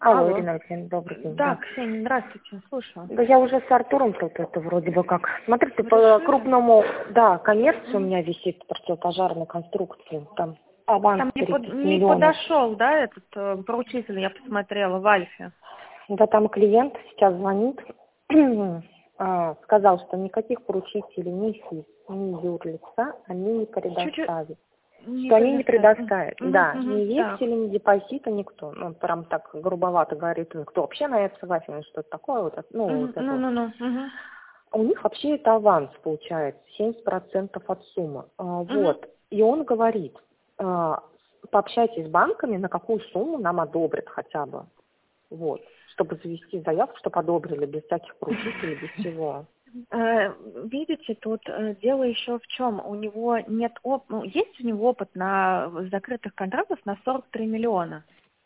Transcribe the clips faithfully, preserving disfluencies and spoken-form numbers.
Алло, Алло. Ирина Алексеевна, добрый день, Да, да. Ксения, здравствуйте, слушаю. Да я уже с Артуром тут это вроде бы как. Смотрите, Вы по решили? крупному, да, коммерции у Мгм. меня висит противопожарной конструкции, там аванс Там не, под- тридцать не миллионов. подошел, да, этот э, поручитель, я посмотрела, в Альфе. Да там клиент сейчас звонит, а, сказал, что никаких поручителей ни физ, ни юрлица они не Чуть-чуть предоставят. не Что они не предоставят. предоставят. Мгм, Да, мгм, ни так. векселя, ни депозита, никто. Ну, прям так грубовато говорит, ну, кто вообще на это согласен, что это такое, вот, это, ну, Мгм, вот это вот. Ну-ну-ну. Мгм, У них вообще это аванс получается, семьдесят процентов от суммы. А, мгм. Вот. И он говорит, а, пообщайтесь с банками, на какую сумму нам одобрят хотя бы. Вот. Чтобы завести заявку, чтобы одобрили без всяких поручителей, без всего. Э, Видите, тут э, дело еще в чем? У него нет оп... ну, есть у него опыт на закрытых контрактах на сорок три миллиона.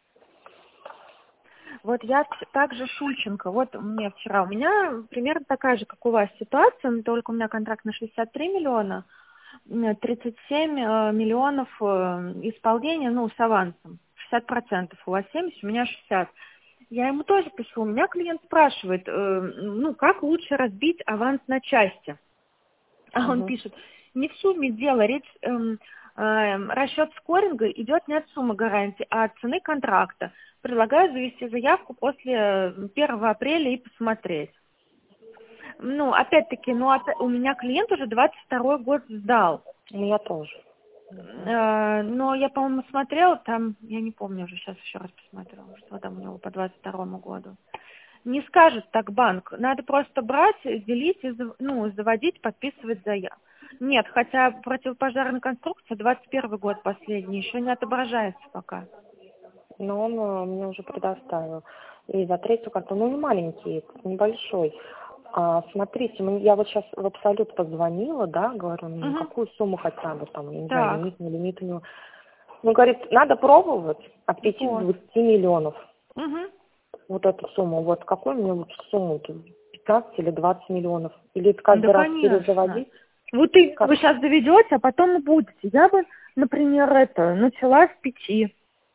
Вот я т- также Шульченко, вот мне вчера, у меня примерно такая же, как у вас ситуация, но только у меня контракт на шестьдесят три миллиона, м, тридцать семь э, миллионов э, исполнения, ну, с авансом, шестьдесят процентов, у вас семьдесят, у меня шестьдесят. Я ему тоже пишу, у меня клиент спрашивает, э, ну, как лучше разбить аванс на части? А он Мгм. пишет, не в сумме дело, речь, эм, эм, расчет скоринга идет не от суммы гарантии, а от цены контракта. Предлагаю завести заявку после э, первого апреля и посмотреть. Ну, опять-таки, ну, опя- у меня клиент уже двадцать второй год сдал. У меня тоже. Э, Но я, по-моему, смотрела, там, я не помню уже, сейчас еще раз посмотрела, что там у него по двадцать второму году. Не скажет так банк. Надо просто брать, делить, и, зав- ну, заводить, подписывать заявку. Нет, хотя противопожарная конструкция, двадцать первый год последний, еще не отображается пока. Но он э, мне уже предоставил. И за третью карту, ну не маленький, это небольшой. А, смотрите, мне- я вот сейчас в Абсолют позвонила, да, говорю, ну Угу. какую сумму хотя бы там, я не знаю, Так, лимит, не лимит у него. Ну, говорит, надо пробовать от пяти до вот. двадцати миллионов. Угу. Вот эту сумму. Вот какую мне лучше сумму? пятнадцать или двадцать миллионов? Или это Да, каждый раз конечно. перезаводить? Вот и Как? вы сейчас доведете, а потом и будете. Я бы, например, это, начала с пяти.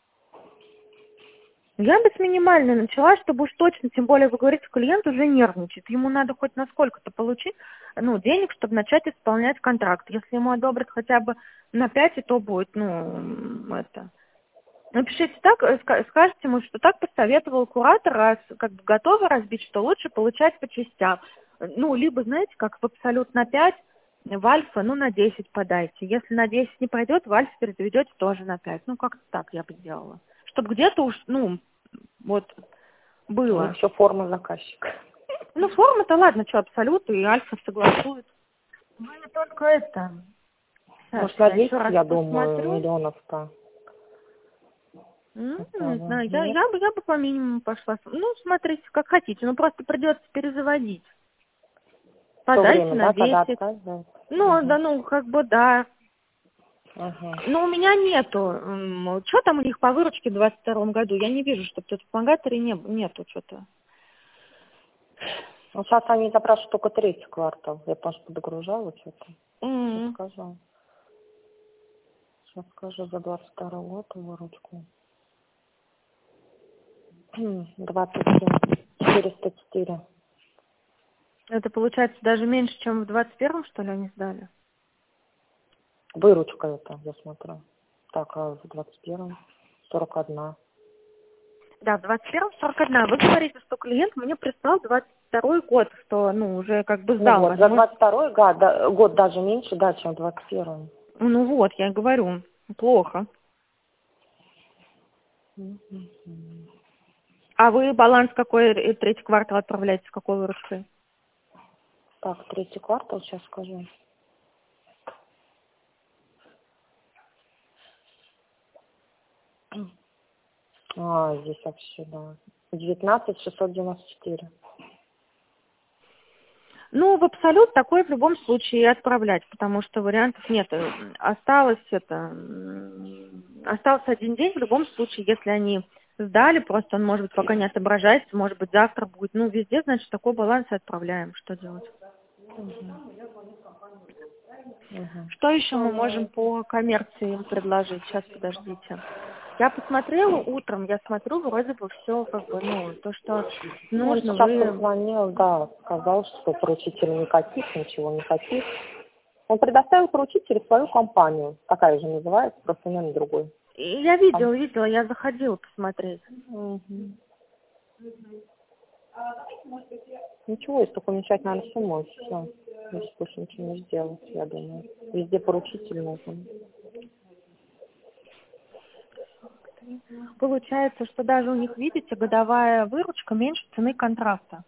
Я бы с минимальной начала, чтобы уж точно, тем более вы говорите, клиент уже нервничает. Ему надо хоть на сколько-то получить, ну, денег, чтобы начать исполнять контракт. Если ему одобрят хотя бы на пять, и то будет, ну, м, это. Напишите так, э, ска- скажите ему, что так посоветовал куратор, раз как бы готовы разбить, что лучше получать по частям. Ну, либо, знаете, как в абсолют на пять, в альфа, ну, на десять подайте. Если на десять не пройдет, в альфа передаведете тоже на пять. Ну, как-то так я бы сделала. Чтобы где-то уж, ну, вот, У них было. еще форма заказчика. Ну, форма-то ладно, что, абсолют и альфа согласуют. Вы не только это. Сейчас Может, на я еще десять, раз я думаю, посмотрю. миллионов-то М, хотя Не бы. знаю, я, Нет? я бы я бы по минимуму пошла. Ну, смотрите, как хотите, ну просто придется перезаводить. В то Подайте время, на да, когда десять. отказывают? Ну, Угу. да, ну, как бы да. Угу. Но у меня нету. Что там у них по выручке в двадцать втором году? Я не вижу, чтобы тут в помогаторе не, нету что-то. Ну, сейчас они запрашивают только третий квартал. Я потому что догружала что-то. Сейчас М. скажу. Сейчас скажу за двадцать второй год выручку. двадцать семь четыреста четыре. Это получается даже меньше, чем в двадцать первом, что ли, они сдали? Выручка это, я смотрю. Так, а в двадцать первом сорок один. Да, в двадцать первом сорок один. Вы говорите, что клиент мне прислал двадцать второй год, что, ну, уже как бы Ну сдал, вот, за возможно. двадцать второй год, да, год даже меньше, да, чем в двадцать первом. Ну вот, я и говорю, плохо. Мгм. А вы баланс какой э, третий квартал отправляете, с какой выручкой? Так, третий квартал, сейчас скажу. А, здесь вообще, да. девятнадцать шестьсот девяносто четыре. Ну, в абсолют такой в любом случае и отправлять, потому что вариантов нет. Э, Осталось это, м, остался один день в любом случае, если они сдали, просто он, может быть, пока не отображается, может быть, завтра будет. Ну, везде, значит, такой баланс и отправляем. Что делать? Угу. Что еще мы можем по коммерции им предложить? Сейчас, подождите. Я посмотрела утром, я смотрю, вроде бы все, как бы, ну, то, что нужно, Он сейчас вы... позвонил, да, сказал, что поручителя никаких, ничего никаких. Он предоставил поручителю свою компанию, такая же называется, просто именно другой. И Я видела, видела, я заходила посмотреть. Угу. Ничего, если только уменьшать надо сумму, все. Если больше ничего не сделать, я думаю. Везде поручитель нужен. Получается, что даже у них, видите, годовая выручка меньше цены контракта.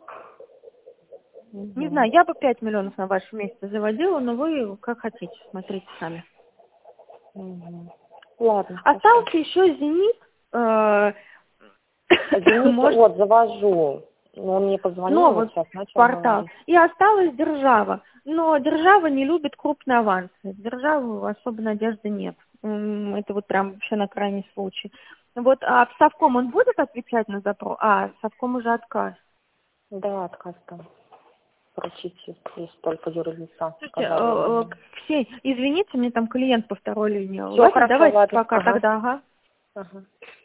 Угу. Не знаю, я бы пять миллионов на вашем месте заводила, но вы как хотите, смотрите сами. Угу. Ладно. Остался хорошо. Еще «Зенит». Э, «Зенит» может... вот, завожу. Он мне позвонил, Новый вот сейчас начал портал. говорить. И осталась «Держава». Но «Держава» не любит крупные авансы. «Державы» особо надежды нет. Это вот прям вообще на крайний случай. Вот, а в Совком он будет отвечать на запрос? А, в Совком уже отказ. Да, отказ там. Поручитель, есть только юрлица. Слушайте, э, Ксения, извините, мне там клиент по второй линии. Все, Ладно, хорошо, давайте ладно. пока Ага. тогда, ага. Ага.